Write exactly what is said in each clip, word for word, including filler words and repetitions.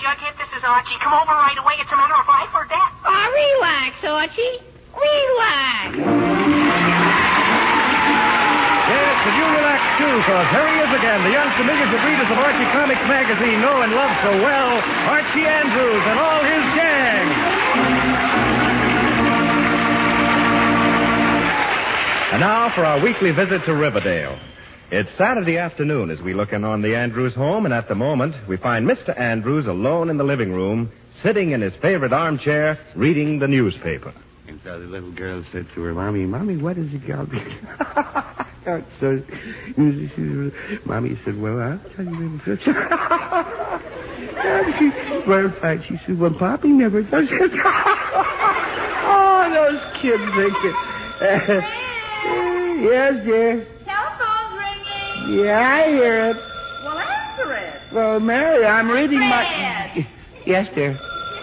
Jughead. This is Archie. Come over right away. It's a matter of life or death. Oh, relax, Archie. Relax. Yes, and you relax, too, because here he is again, the youngster millions of readers of Archie Comics magazine know and love so well, Archie Andrews and all his gang. And now for our weekly visit to Riverdale. It's Saturday afternoon as we look in on the Andrews home, and at the moment, we find Mister Andrews alone in the living room, sitting in his favorite armchair, reading the newspaper. And so the little girl said to her, Mommy, Mommy, what is it called? So, Mommy said, well, I'll tell you little sister. Well, in fact, she said, well, Poppy never does it. Oh, those kids think it. Uh, yes, dear. Telephone's ringing. Yeah, I hear it. Well, answer it. Well, Mary, I'm reading Fred. my... Yes, dear.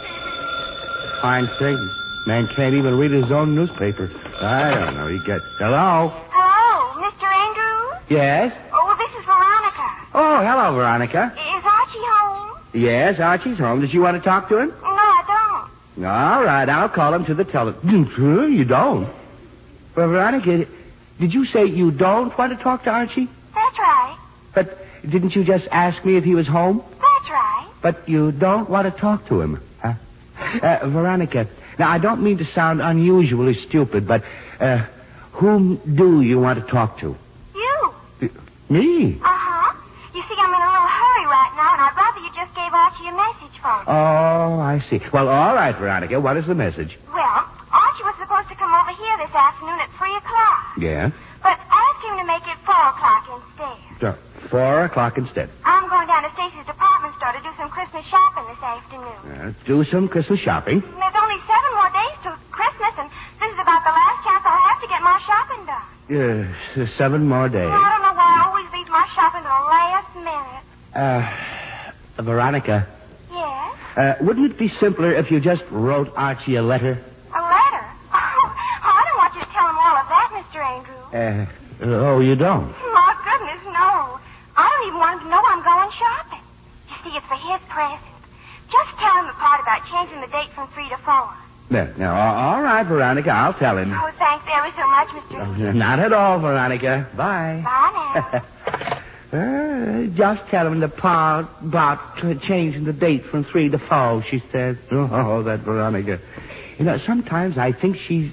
Fine thing. Man can't even read his own newspaper. I don't know. He gets... Hello? Hello, Mister Andrews? Yes? Oh, this is Veronica. Oh, hello, Veronica. Is Archie home? Yes, Archie's home. Did you want to talk to him? No, I don't. All right, I'll call him to the telephone. You don't? Well, Veronica, did you say you don't want to talk to Archie? That's right. But didn't you just ask me if he was home? That's right. But you don't want to talk to him, huh? Uh, Veronica, now, I don't mean to sound unusually stupid, but uh, whom do you want to talk to? You. Me? Uh-huh. You see, I'm in a little hurry right now, and I'd rather you just gave Archie a message for me. Oh, I see. Well, all right, Veronica. What is the message? Well, Archie was supposed to come over here this afternoon at three o'clock. Yeah? But I asked him to make it four o'clock instead. So, four o'clock instead. I'm going down to Stacy's department store to do some Christmas shopping this afternoon. Uh, do some Christmas shopping. There's only seven more days to Christmas, and this is about the last chance I'll have to get my shopping done. Yes, uh, seven more days. Well, I don't know why I always leave my shopping to the last minute. Uh, Veronica, Yes? uh, wouldn't it be simpler if you just wrote Archie a letter? A letter? Oh, I don't want you to tell him all of that, Mister Andrews. Uh, oh, you don't? My goodness, no. I don't even want him to know I'm going shopping. You see, it's for his present. Just tell him the part about changing the date from three to four. No, no, all right, Veronica, I'll tell him. Oh, thanks ever so much, Mister Oh, Andrews. not at all, Veronica. Bye. Bye now. uh, just tell him the part about t- changing the date from three to four, she says. Oh, that Veronica. You know, sometimes I think she's...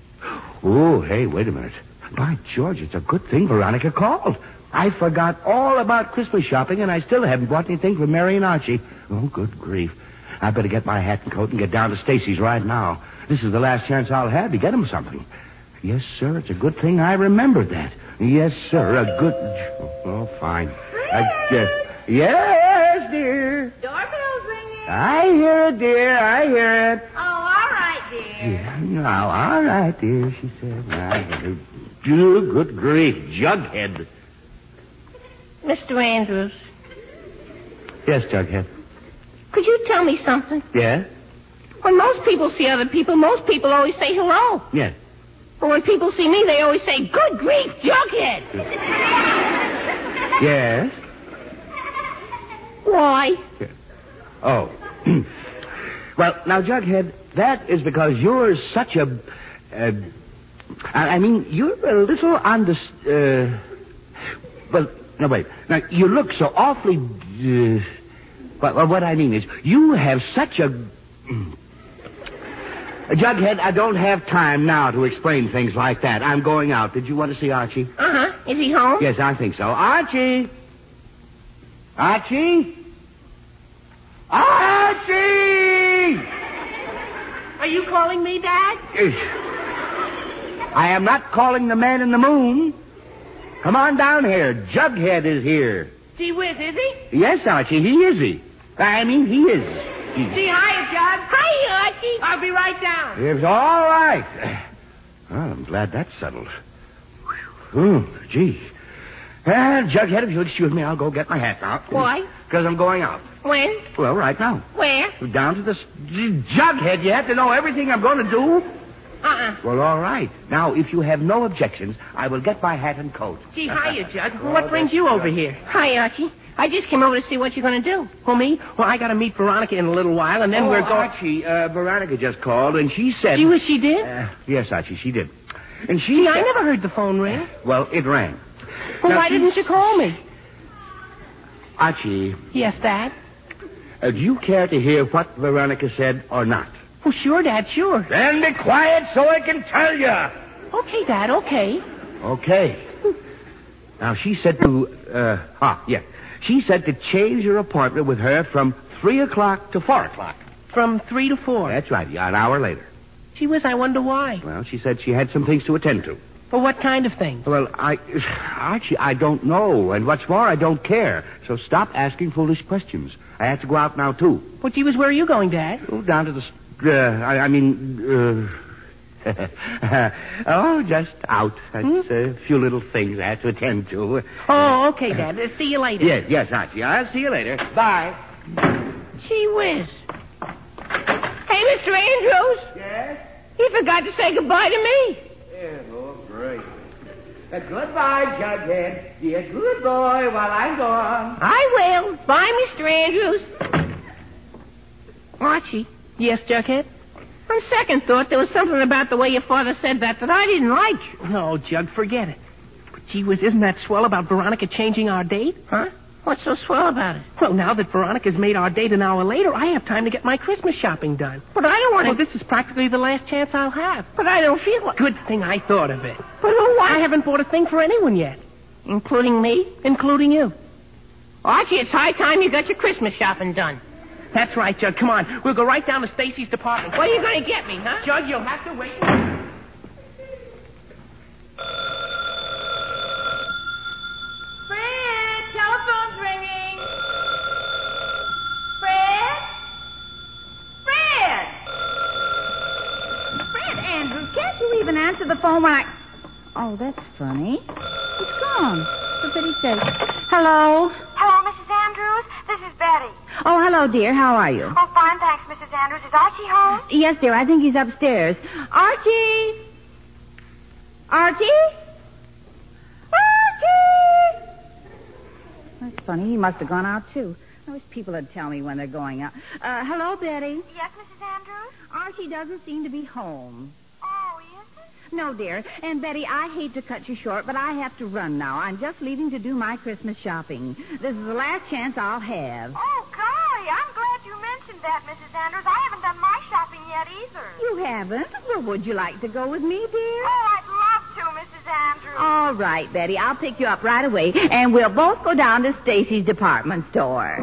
Oh, hey, wait a minute. By George, it's a good thing Veronica called. I forgot all about Christmas shopping, and I still haven't bought anything for Mary and Archie. Oh, good grief. I better get my hat and coat and get down to Stacy's right now. This is the last chance I'll have to get him something. Yes, sir, it's a good thing I remembered that. Yes, sir, a good... Oh, fine. Uh, uh, yes, dear. Doorbell's ringing. I hear it, dear. I hear it. Oh, all right, dear. Yeah, no, all right, dear, she said. I, good grief, Jughead. Mister Andrews, Yes, Jughead. could you tell me something? Yeah? When most people see other people, most people always say hello. Yes. But when people see me, they always say, good grief, Jughead. Yes? Why? Oh. Well, now, Jughead, that is because you're such a... Uh, I I mean, you're a little on the... Uh, well, no, wait. Now, you look so awfully... Uh, well, what I mean is, you have such a... Jughead, I don't have time now to explain things like that. I'm going out. Did you want to see Archie? Uh-huh. Is he home? Yes, I think so. Archie! Archie? Archie! Are you calling me, Dad? I am not calling the man in the moon. Come on down here. Jughead is here. Gee whiz, is he? Yes, Archie, he is he. I mean, he is. He... Gee, hiya, Jug. Hi, Archie. I'll be right down. It's all right. Well, I'm glad that's settled. Whew, gee. Uh, Jughead, if you'll excuse me, I'll go get my hat now. Why? Because I'm going out. When? Well, right now. Where? Down to the... Jughead, you have to know everything I'm going to do. Uh-uh. Well, all right. Now, if you have no objections, I will get my hat and coat. Gee, hiya, Jug. What brings you over here? Hi, Archie. I just came over to see what you're going to do. Who, me? Well, I got to meet Veronica in a little while, and then oh, we're going... Archie, uh, Veronica just called, and she said... See what she did? Uh, yes, Archie, she did. And she Gee, said... I never heard the phone ring. Well, it rang. Well, Now, why she- didn't you call me? Archie, Yes, Dad? uh, do you care to hear what Veronica said or not? Well, sure, Dad, sure. Then be quiet so I can tell you. Okay, Dad, okay. Okay. Now, she said to, uh, ah, yeah. She said to change your appointment with her from three o'clock to four o'clock. From three to four. That's right, yeah, an hour later. Gee whiz, I wonder why. Well, she said she had some things to attend to. Well, what kind of things? Well, I, Archie, I don't know. And what's more, I don't care. So stop asking foolish questions. I have to go out now, too. Well, gee whiz, where are you going, Dad? Oh, down to the, uh, I, I mean, uh, oh, just out. That's Hmm? a few little things I have to attend to. Oh, okay, Dad. Uh, see you later. Yes, yes, Archie. I'll see you later. Bye. Gee whiz. Hey, Mister Andrews. Yes? You forgot to say goodbye to me. Oh, great. Uh, goodbye, Jughead. Be a good boy while I'm gone. I will. Bye, Mister Andrews. Archie, Yes, Jughead? on second thought, there was something about the way your father said that that I didn't like. No, Jug, forget it. But gee whiz, isn't that swell about Veronica changing our date? Huh? What's so swell about it? Well, now that Veronica's made our date an hour later, I have time to get my Christmas shopping done. But I don't want Well, to... this is practically the last chance I'll have. But I don't feel like... Good thing I thought of it. But who I wants... haven't bought a thing for anyone yet, Including me? including you. Archie, it's high time you got your Christmas shopping done. That's right, Jug. Come on. We'll go right down to Stacy's department. What are you going to get me, huh? Jug, you'll have to wait. Fred, telephone's ringing. Fred? Fred! Fred, Andrews, can't you even answer the phone when I... Oh, that's funny. It's gone. What did he say? Hello? Hello, Missus Andrews. This is Betty. Oh, hello, dear. How are you? Oh, fine, thanks, Missus Andrews. Is Archie home? Yes, dear. I think he's upstairs. Archie! Archie? Archie! That's funny. He must have gone out, too. I wish people would tell me when they're going out. Uh, hello, Betty. Yes, Missus Andrews? Archie doesn't seem to be home. Oh, he isn't? No, dear. And, Betty, I hate to cut you short, but I have to run now. I'm just leaving to do my Christmas shopping. This is the last chance I'll have. Oh, golly, I'm glad you mentioned that, Missus Andrews. I haven't done my shopping yet either. You haven't? Well, would you like to go with me, dear? Oh, I'd love to, Missus Andrews. All right, Betty. I'll pick you up right away, and we'll both go down to Stacy's department store.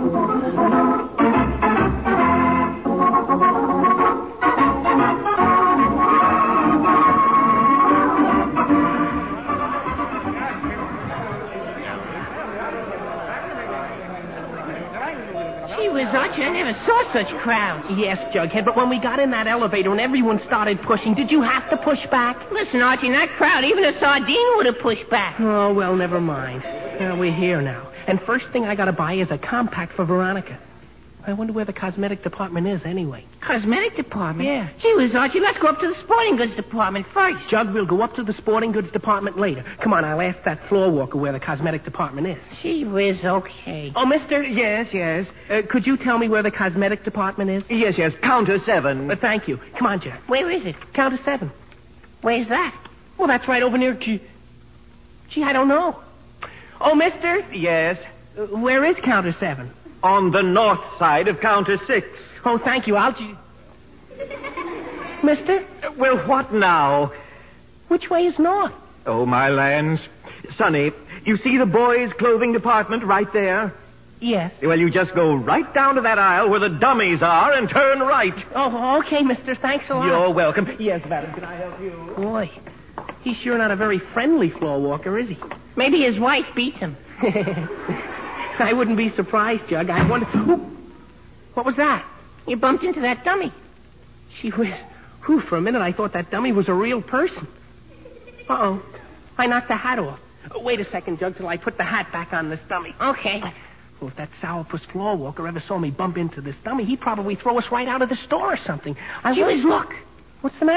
Gee whiz, Archie, I never saw such crowds. Yes, Jughead, but when we got in that elevator and everyone started pushing, did you have to push back? Listen, Archie, in that crowd, even a sardine would have pushed back. Oh, well, never mind. Uh, we're here now. And first thing I gotta buy is a compact for Veronica. I wonder where the cosmetic department is anyway. Cosmetic department? Yeah. Gee whiz, Archie, let's go up to the sporting goods department first. Jug, we'll go up to the sporting goods department later. Come on, I'll ask that floor walker where the cosmetic department is. Gee whiz, okay. Oh, mister, Yes, yes. uh, could you tell me where the cosmetic department is? Yes, yes. Counter seven. Uh, thank you. Come on, Jug. Where is it? Count to seven. Where's that? Well, that's right over near... Gee, Gee I don't know. Oh, mister, Yes. uh, where is counter seven? On the north side of counter six. Oh, thank you. I'll... G- mister, Well, what now? which way is north? Oh, my lands. Sonny, you see the boys' clothing department right there? Yes. Well, you just go right down to that aisle where the dummies are and turn right. Oh, okay, mister. Thanks a lot. You're welcome. Yes, madam. Can I help you? Boy, he's sure not a very friendly floor walker, is he? Maybe his wife beats him. I wouldn't be surprised, Jug. I wonder... Ooh, what was that? You bumped into that dummy. She was... Whew, for a minute I thought that dummy was a real person. Uh-oh. I knocked the hat off. Oh, wait a second, Jug, till I put the hat back on this dummy. Okay. Well, if that sourpuss floor walker ever saw me bump into this dummy, he'd probably throw us right out of the store or something. I Gee was... whiz, look. What's the matter?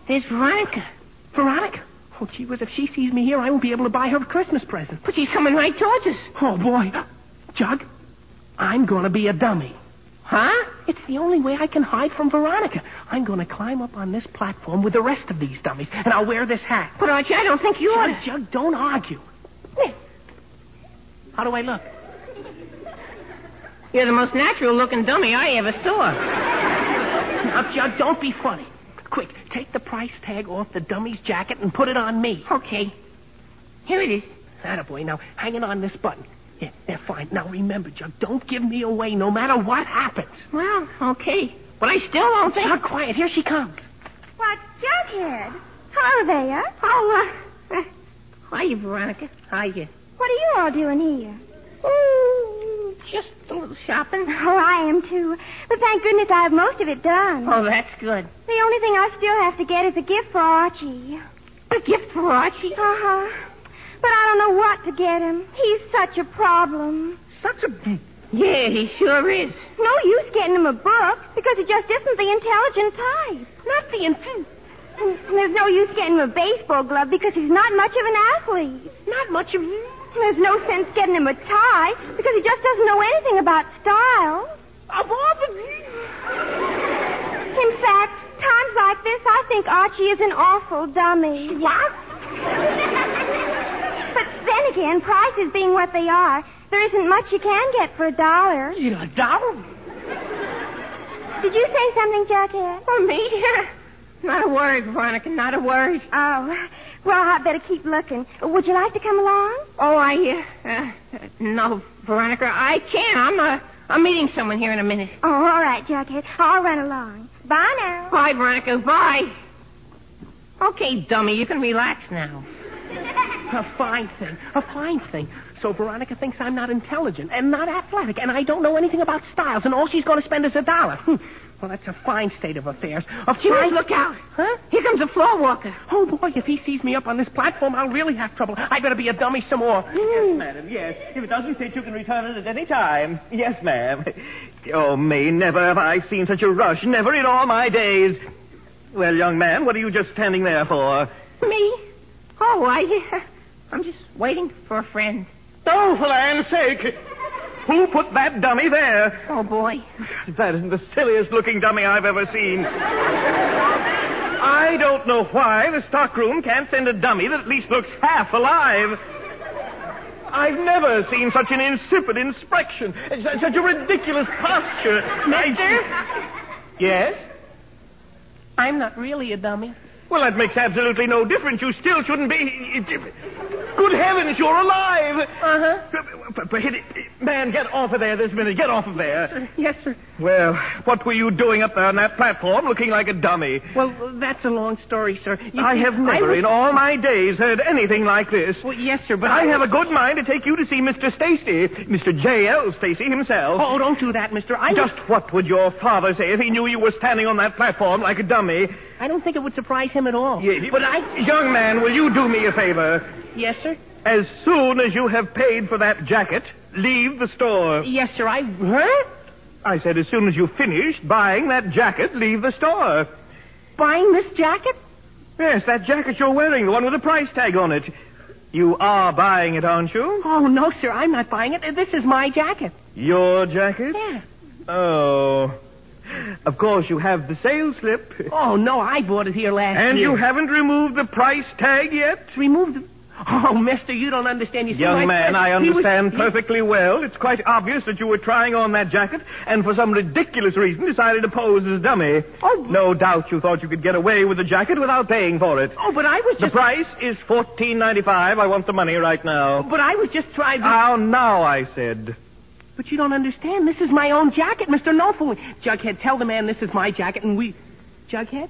There's Veronica. Veronica? Oh, gee whiz, if she sees me here, I won't be able to buy her a Christmas present. But she's coming right towards us. Oh, boy. Jug, I'm going to be a dummy. Huh? It's the only way I can hide from Veronica. I'm going to climb up on this platform with the rest of these dummies, and I'll wear this hat. But, Archie, I don't think you ought to. Jug, don't argue. How do I look? You're the most natural-looking dummy I ever saw. Now, Jug, don't be funny. Quick, take the price tag off the dummy's jacket and put it on me. Okay. Here it is. Attaboy. Now, hang it on this button. Yeah, they're fine. Now, remember, Jug, don't give me away no matter what happens. Well, okay. But I still don't think... Jug, quiet. Here she comes. What, Jughead? Hello there. Oh, uh... Hiya, Veronica. Hiya. What are you all doing here? Ooh, just a little shopping. Oh, I am, too. But thank goodness I have most of it done. Oh, that's good. The only thing I still have to get is a gift for Archie. A gift for Archie? Uh-huh. But I don't know what to get him. He's such a problem. Such a... Yeah, he sure is. No use getting him a book, because he just isn't the intelligent type. Not the intelligent... And there's no use getting him a baseball glove, because he's not much of an athlete. Not much of... There's no sense getting him a tie, because he just doesn't know anything about style. In fact, times like this, I think Archie is an awful dummy. What? But then again, prices being what they are, there isn't much you can get for a dollar. A dollar? Did you say something, Jughead? For me? Not a word, Veronica, not a word. Oh, well, I'd better keep looking. Would you like to come along? Oh, I, uh, uh no, Veronica, I can't. I'm, uh, I'm meeting someone here in a minute. Oh, all right, Jughead. I'll run along. Bye now. Bye, Veronica, bye. Okay, dummy, you can relax now. A fine thing. A fine thing. So Veronica thinks I'm not intelligent and not athletic, and I don't know anything about styles, and all she's going to spend is a dollar. Hm. Well, that's a fine state of affairs. A Gee, fine... look out. Huh? Here comes a floor walker. Oh, boy, if he sees me up on this platform, I'll really have trouble. I better be a dummy some more. Yes, madam, yes. If it doesn't fit, you can return it at any time. Yes, ma'am. Oh, May, never have I seen such a rush. Never in all my days. Well, young man, what are you just standing there for? Me? Oh, I... Uh, I'm just waiting for a friend. Oh, for land's sake. Who put that dummy there? Oh, boy. That isn't the silliest-looking dummy I've ever seen. I don't know why the stockroom can't send a dummy that at least looks half alive. I've never seen such an insipid inspection, such a ridiculous posture. Mister? Yes? I'm not really a dummy. Well, that makes absolutely no difference. You still shouldn't be... Good heavens, you're alive! Uh-huh. Man, get off of there this minute. Get off of there. Sir, yes, sir. Well, what were you doing up there on that platform looking like a dummy? Well, that's a long story, sir. You I see, have never I was... in all my days heard anything like this. Well, yes, sir, but I, I have a good mind to take you to see Mister Stacy, Mister J L Stacy himself. Oh, don't do that, mister. I Just what would your father say if he knew you were standing on that platform like a dummy? I don't think it would surprise him at all. Yes, But I... Young man, will you do me a favor? Yes, sir? As soon as you have paid for that jacket, leave the store. Yes, sir. I... Huh? I said as soon as you've finished buying that jacket, leave the store. Buying this jacket? Yes, that jacket you're wearing, the one with the price tag on it. You are buying it, aren't you? Oh, no, sir. I'm not buying it. This is my jacket. Your jacket? Yeah. Oh. Of course, you have the sales slip. Oh, no, I bought it here last And year. you haven't removed the price tag yet? Removed it? Oh, mister, you don't understand. You see, Young my man, friend, I he was- understand he- perfectly well. It's quite obvious that you were trying on that jacket and for some ridiculous reason decided to pose as a dummy. Oh, No doubt you thought you could get away with the jacket without paying for it. Oh, but I was The just... price is fourteen ninety-five. I want the money right now. But I was just trying to... How now, I said. But you don't understand. This is my own jacket, Mister No Fooling. Jughead, tell the man this is my jacket and we... Jughead?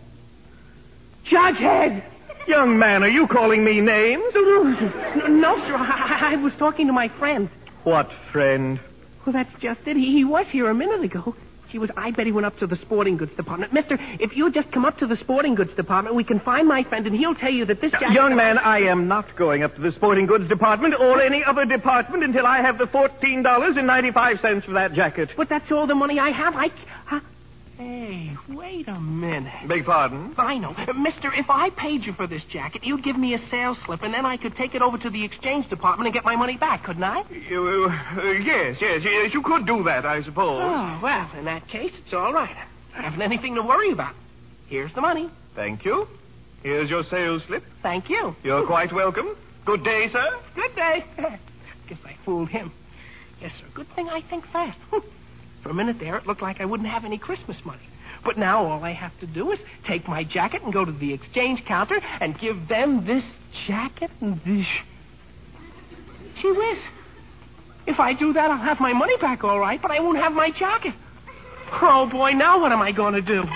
Jughead! Young man, are you calling me names? No, no, sir. I, I was talking to my friend. What friend? Well, that's just it. He, he was here a minute ago. She was... I bet he went up to the sporting goods department. Mister, if you just come up to the sporting goods department, we can find my friend, and he'll tell you that this jacket... Young man, I am not going up to the sporting goods department or any other department until I have the fourteen dollars and ninety-five cents for that jacket. But that's all the money I have. I... I Hey, wait a minute. Beg pardon? I know. Mister, if I paid you for this jacket, you'd give me a sales slip, and then I could take it over to the exchange department and get my money back, couldn't I? Uh, uh, yes, yes, yes, you could do that, I suppose. Oh, well, in that case, it's all right. I haven't anything to worry about. Here's the money. Thank you. Here's your sales slip. Thank you. You're quite welcome. Good day, sir. Good day. Guess I fooled him. Yes, sir. Good thing I think fast. For a minute there, it looked like I wouldn't have any Christmas money. But now all I have to do is take my jacket and go to the exchange counter and give them this jacket and this... Gee whiz. If I do that, I'll have my money back all right, but I won't have my jacket. Oh, boy, now what am I going to do?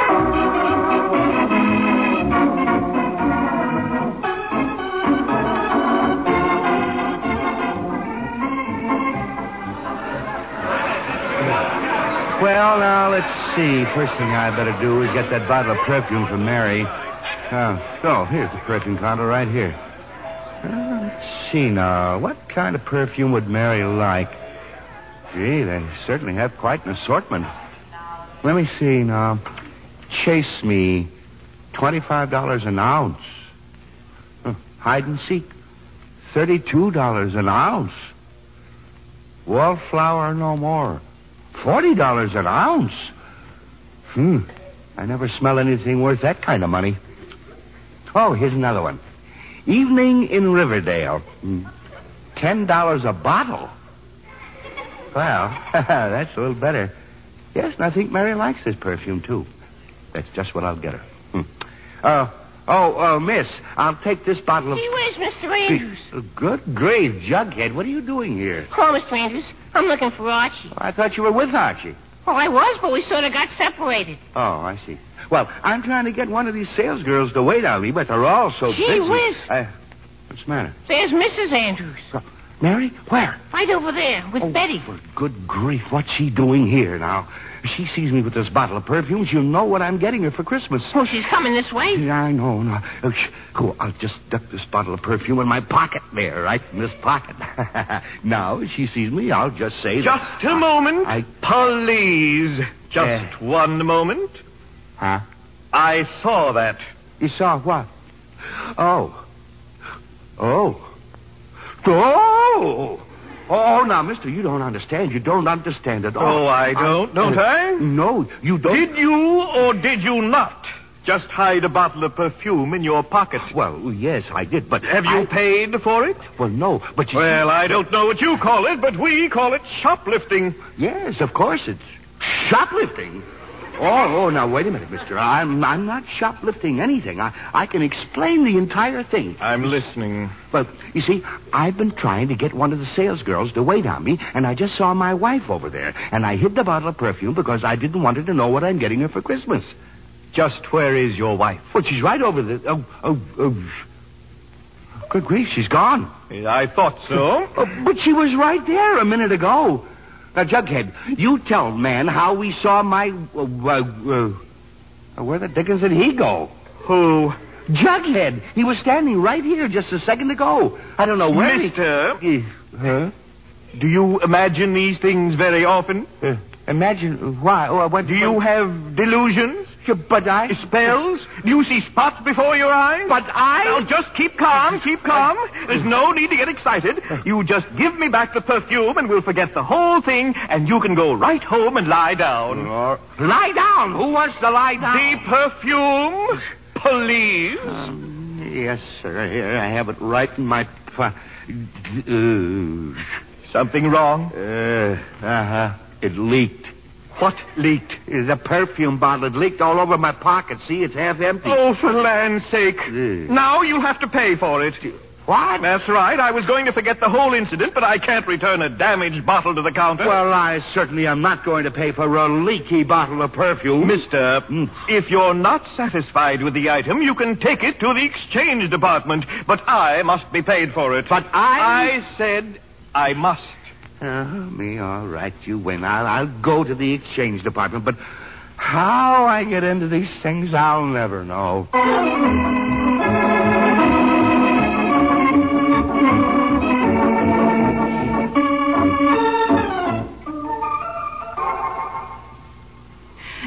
Well, now, let's see. First thing I better do is get that bottle of perfume from Mary. Uh, oh, here's the perfume counter right here. Uh, let's see now. What kind of perfume would Mary like? Gee, they certainly have quite an assortment. Let me see now. Chase Me, twenty-five dollars an ounce. Uh, hide and Seek, thirty-two dollars an ounce. Wallflower No More, forty dollars an ounce. Hmm. I never smell anything worth that kind of money. Oh, here's another one. Evening in Riverdale, ten dollars a bottle. Well, that's a little better. Yes, and I think Mary likes this perfume, too. That's just what I'll get her. Hmm. Uh, oh, uh, miss, I'll take this bottle of... Gee whiz, Mister Andrews. Good grief, Jughead, what are you doing here? Oh, Mister Andrews, I'm looking for Archie. I thought you were with Archie. Oh, I was, but we sort of got separated. Oh, I see. Well, I'm trying to get one of these sales girls to wait on me, but they're all so Gee busy. whiz. Uh, what's the matter? There's Missus Andrews. Uh, Mary? Where? Right over there with Oh, Betty. for good grief, what's she doing here now? If she sees me with this bottle of perfume, she'll know what I'm getting her for Christmas. Oh, she's coming this way? Yeah, I know. No. Oh, sh- cool. I'll just duck this bottle of perfume in my pocket there, right in this pocket. Now, if she sees me, I'll just say... Just that a moment. I... Please. Just Uh, one moment. Huh? I saw that. You saw what? Oh. Oh. Oh! Oh, now, mister, you don't understand. You don't understand at all. Oh, I don't, don't I? No, you don't. Did you or did you not just hide a bottle of perfume in your pocket? Well, yes, I did, but... Have you I... paid for it? Well, no, but you Well, see... I don't know what you call it, but we call it shoplifting. Yes, of course, it's shoplifting. Oh, oh, now, wait a minute, mister. I'm I'm not shoplifting anything. I, I can explain the entire thing. I'm listening. Well, you see, I've been trying to get one of the sales girls to wait on me, and I just saw my wife over there, and I hid the bottle of perfume because I didn't want her to know what I'm getting her for Christmas. Just where is your wife? Well, she's right over there. Oh, oh, oh. Good grief, she's gone. I thought so. Oh, but she was right there a minute ago. Now, Jughead, you tell man how we saw my... Uh, uh, uh, where the dickens did he go? Who? Jughead. He was standing right here just a second ago. I don't know where Mister? he... Uh, huh? Do you imagine these things very often? Uh, imagine... Why? Uh, what, Do you have delusions? Yeah, but I... Spells? Do you see spots before your eyes? But I... Now, just keep calm, keep calm. There's no need to get excited. You just give me back the perfume, and we'll forget the whole thing, and you can go right home and lie down. Uh, lie down? Who wants to lie down? The perfume, please. Um, yes, sir. Here, I have it right in my... Po- uh, Something wrong? uh, uh-huh. It leaked. What leaked? The perfume bottle. It leaked all over my pocket. See, it's half empty. Oh, for land's sake. Uh. Now you'll have to pay for it. What? That's right. I was going to forget the whole incident, but I can't return a damaged bottle to the counter. Well, I certainly am not going to pay for a leaky bottle of perfume. Mister, Mm. if you're not satisfied with the item, you can take it to the exchange department, but I must be paid for it. But I... I said I must. Uh, me, all right, you win. I'll, I'll go to the exchange department, but how I get into these things, I'll never know.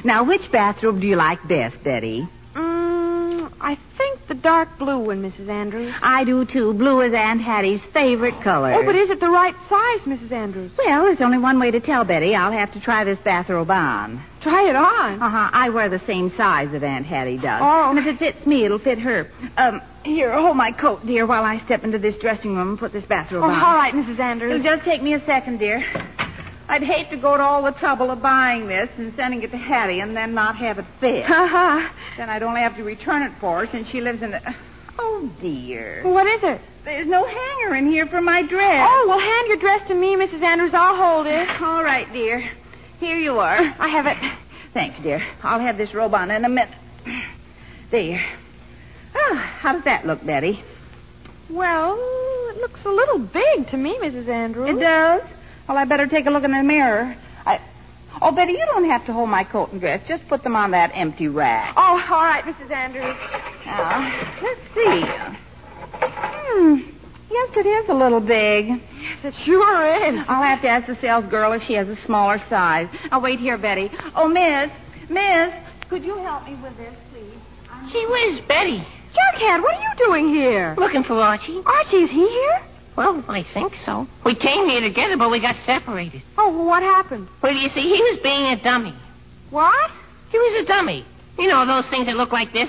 Now, which bathrobe do you like best, Betty? Mm, I think the dark blue one, Missus Andrews. I do, too. Blue is Aunt Hattie's favorite color. Oh, but is it the right size, Missus Andrews? Well, there's only one way to tell, Betty. I'll have to try this bathrobe on. Try it on? Uh-huh. I wear the same size that Aunt Hattie does. Oh. And if it fits me, it'll fit her. Um, here, hold my coat, dear, while I step into this dressing room and put this bathrobe Oh, on. all right, Missus Andrews. It'll just take me a second, dear. I'd hate to go to all the trouble of buying this and sending it to Hattie and then not have it fit. Ha-ha. Then I'd only have to return it for her since she lives in the... Oh, dear. What is it? There's no hanger in here for my dress. Oh, well, hand your dress to me, Missus Andrews. I'll hold it. All right, dear. Here you are. I have it. Thanks, dear. I'll have this robe on in a minute. There. Oh, how does that look, Betty? Well, it looks a little big to me, Missus Andrews. It does? Well, I better take a look in the mirror. I... Oh, Betty, you don't have to hold my coat and dress. Just put them on that empty rack. Oh, all right, Missus Andrews. Now, let's see. Hmm. Yes, it is a little big. Yes, it sure is. I'll have to ask the sales girl if she has a smaller size. I'll wait here, Betty. Oh, Miss, Miss, could you help me with this, please? I'm... Gee whiz, Betty. Jughead, what are you doing here? Looking for Archie. Archie, is he here? Well, I think so. We came here together, but we got separated. Oh, well, what happened? Well, you see, he was being a dummy. What? He was a dummy. You know, those things that look like this.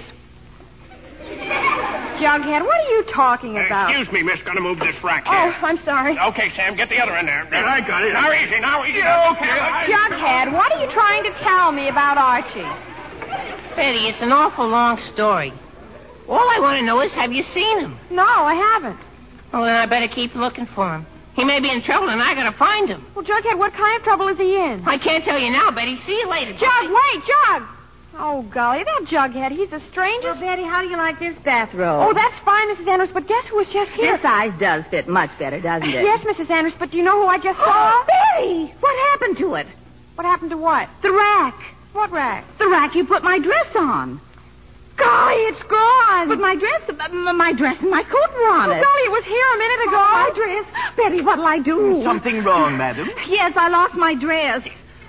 Jughead, what are you talking about? Uh, excuse me, miss. Gonna move this rack Oh, here. I'm sorry. Okay, Sam, get the other in there. I got it. Now easy, now easy. Okay. Jughead, what are you trying to tell me about Archie? Betty, it's an awful long story. All I want to know is, have you seen him? No, I haven't. Well, then I better keep looking for him. He may be in trouble, and I gotta find him. Well, Jughead, what kind of trouble is he in? I can't tell you now, Betty. See you later. Jug, wait, Jug! Oh, golly, that Jughead, he's the strangest... Well, Betty, how do you like this bathrobe? Oh, that's fine, Missus Andrews, but guess who was just here? This size does fit much better, doesn't it? Yes, Missus Andrews, but do you know who I just saw? Oh, Betty! What happened to it? What happened to what? The rack. What rack? The rack you put my dress on. Golly, it's gone. But my dress, uh, my dress and my coat were on well, it. golly, it was here a minute ago. Oh, my dress. Betty, what'll I do? Something wrong, madam? Yes, I lost my dress.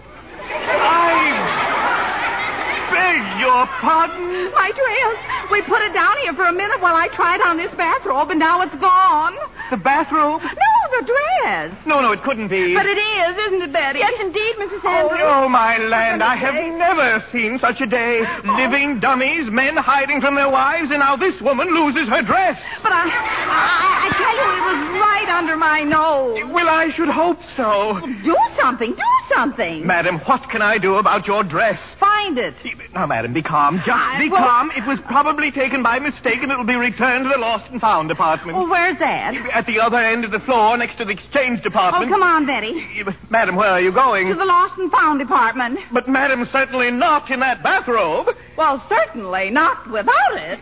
I beg your pardon? My dress. We put it down here for a minute while I tried on this bathrobe, and now it's gone. The bathrobe? No, the dress. No, no, it couldn't be. But it is, isn't it, Betty? Yes, indeed, Missus Andrews. Oh, my land, I have never seen such a day. Living dummies, men hiding from their wives, and now this woman loses her dress. But I, I, I tell you, it was right under my nose. Well, I should hope so. Do something, do something. Madam, what can I do about your dress? Find it. Now, madam, be calm. Just I be will- calm. It was probably taken by mistake, and it will be returned to the lost and found department. Well, where's that? At the other end of the floor, next to the exchange Oh, department. come on, Betty. Madam, where are you going? To the lost and found department. But, madam, certainly not in that bathrobe. Well, certainly not without it.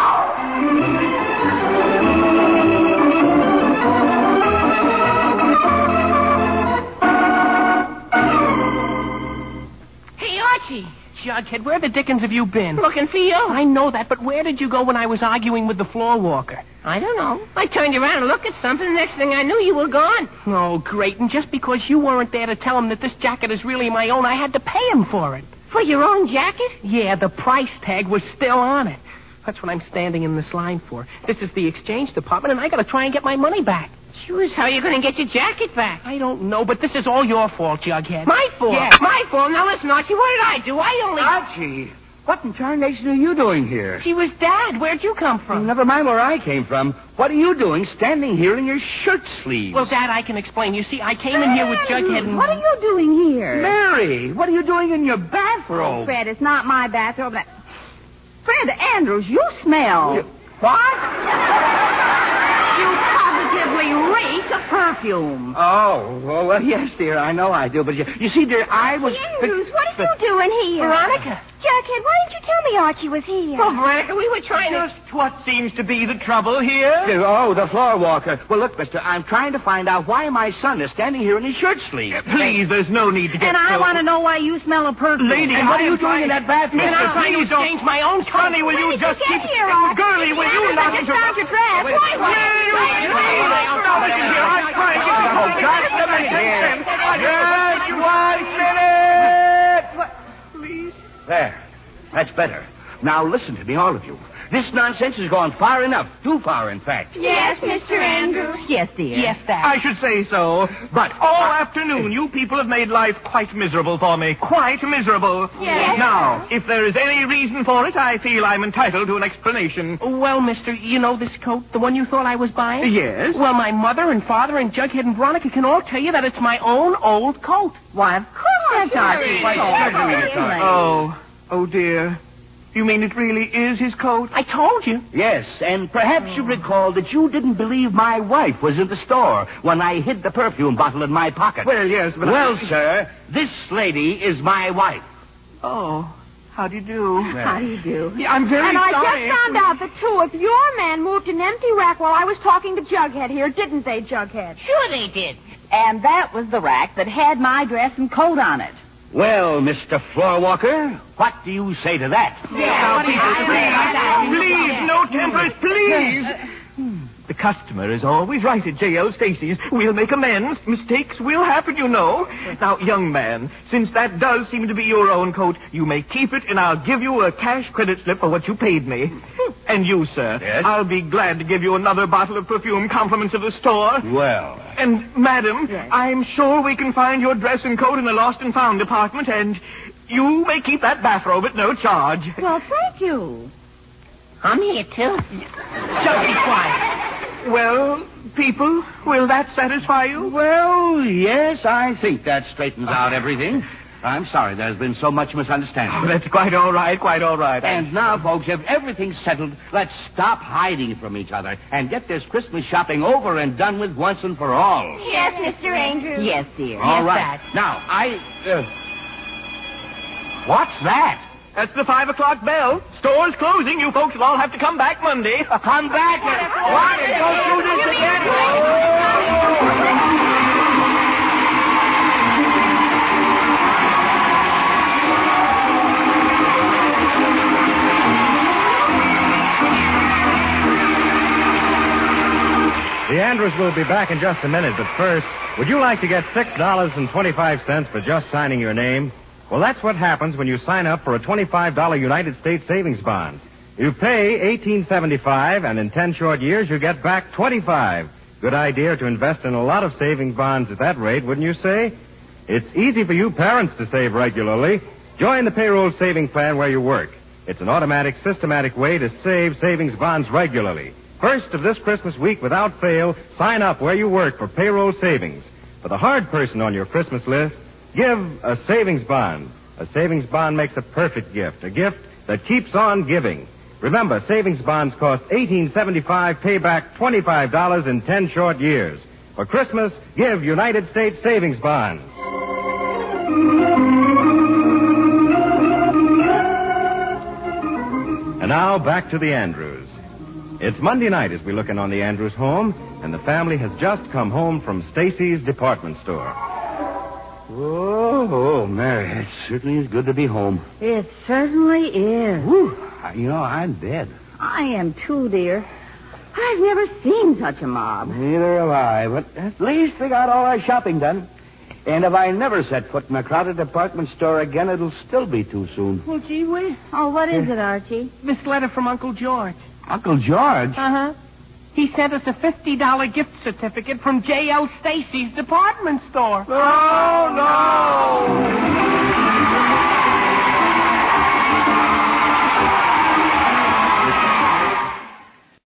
Hey, Archie. Jughead, where the dickens have you been? Looking for you. I know that, but where did you go when I was arguing with the floor walker? I don't know. I turned around and looked at something. The next thing I knew, you were gone. Oh, great. And just because you weren't there to tell him that this jacket is really my own, I had to pay him for it. For your own jacket? Yeah, the price tag was still on it. That's what I'm standing in this line for. This is the exchange department, and I gotta try and get my money back. Sure, how are you going to get your jacket back? I don't know, but this is all your fault, Jughead. My fault? Yeah. My fault? Now listen, Archie, what did I do? I only... Archie, what in tarnation are you doing here? She was Dad. Where'd you come from? Never mind where I came from. What are you doing standing here in your shirt sleeves? Well, Dad, I can explain. You see, I came in here with Jughead and... What are you doing here? Mary, what are you doing in your bathrobe? Fred, it's not my bathrobe. That... Fred Andrews, you smell. You- What? You positively reek of perfume. Oh, well, well, yes, dear, I know I do. But you, you see, dear, I was... Andrews, what are you doing here? Veronica. Jughead, why didn't you tell me Archie was here? Oh, Veronica, we were trying to... Just what seems to be the trouble here? Oh, the floor walker. Well, look, mister, I'm trying to find out why my son is standing here in his shirt sleeves. Please, there's no need to get And I so... want to know why you smell of perfume. Lady, And what are I you am doing in trying- that bathroom? And I'm Mister, trying to please don't- exchange my own coat. Honey, will you just keep... here, Archie? Girlie, will you Andrews, not... I just found your dress. Wait, Why, why, wait, why, wait, why, wait, why, wait, I'm here. I'm trying to get the whole goddamn thing here. Just one minute. Please, There. That's better. Now listen to me, all of you. This nonsense has gone far enough. Too far, in fact. Yes, Mister Andrews. Yes, dear. Yes, Dad. I should say so. But all afternoon, you people have made life quite miserable for me. Quite miserable. Yes. Now, if there is any reason for it, I feel I'm entitled to an explanation. Well, mister, you know this coat, the one you thought I was buying? Yes? Well, my mother and father and Jughead and Veronica can all tell you that it's my own old coat. Why, of course, Archie. Why, certainly it's Archie. Oh, oh dear. You mean it really is his coat? I told you. Yes, and perhaps you recall that you didn't believe my wife was in the store when I hid the perfume bottle in my pocket. Well, yes, but Well, I... sir, this lady is my wife. Oh, how do you do? How do you do? Yeah, I'm very And I sorry. just found out that two of your men moved an empty rack while I was talking to Jughead here, didn't they, Jughead? Sure they did. And that was the rack that had my dress and coat on it. Well, Mister Floorwalker, what do you say to that? Now, people, please, please, no tempers, please. The customer is always right at J L Stacy's. We'll make amends. Mistakes will happen, you know. Now, young man, since that does seem to be your own coat, you may keep it, and I'll give you a cash credit slip for what you paid me. And you, sir, Yes? I'll be glad to give you another bottle of perfume, compliments of the store. Well, And, madam, I'm sure we can find your dress and coat in the lost and found department, and you may keep that bathrobe at no charge. Well, thank you. I'm here, too. Just be quiet. Well, people, will that satisfy you? well, yes, I think that straightens out everything. I'm sorry there's been so much misunderstanding. Oh, that's quite all right, quite all right. And now, folks, if everything's settled, let's stop hiding from each other and get this Christmas shopping over and done with once and for all. Yes, Mister Andrews. Yes, dear. All yes, right. Dad. Now, I... Uh... What's that? That's the five o'clock bell. Store's closing. You folks will all have to come back Monday. Come back. What? Don't do this again. The Andrews will be back in just a minute, but first, would you like to get six dollars and twenty-five cents for just signing your name? Well, that's what happens when you sign up for a twenty-five dollars United States savings bond. You pay eighteen dollars and seventy-five cents, and in ten short years, you get back twenty-five dollars. Good idea to invest in a lot of savings bonds at that rate, wouldn't you say? It's easy for you parents to save regularly. Join the payroll saving plan where you work. It's an automatic, systematic way to save savings bonds regularly. First of this Christmas week, without fail, sign up where you work for payroll savings. For the hard person on your Christmas list, give a savings bond. A savings bond makes a perfect gift, a gift that keeps on giving. Remember, savings bonds cost eighteen dollars and seventy-five cents, pay back twenty-five dollars in ten short years. For Christmas, give United States savings bonds. And now, back to the Andrews. It's Monday night as we look in on the Andrews home, and the family has just come home from Stacy's department store. Oh, oh, Mary, it certainly is good to be home. It certainly is. Whew. You know, I'm dead. I am too, dear. I've never seen such a mob. Neither have I, but at least we got all our shopping done. And if I never set foot in a crowded department store again, it'll still be too soon. Well, gee whiz. Oh, what is it, Archie? This letter from Uncle George. Uncle George? Uh-huh. He sent us a fifty dollars gift certificate from J L Stacy's department store. Oh, no!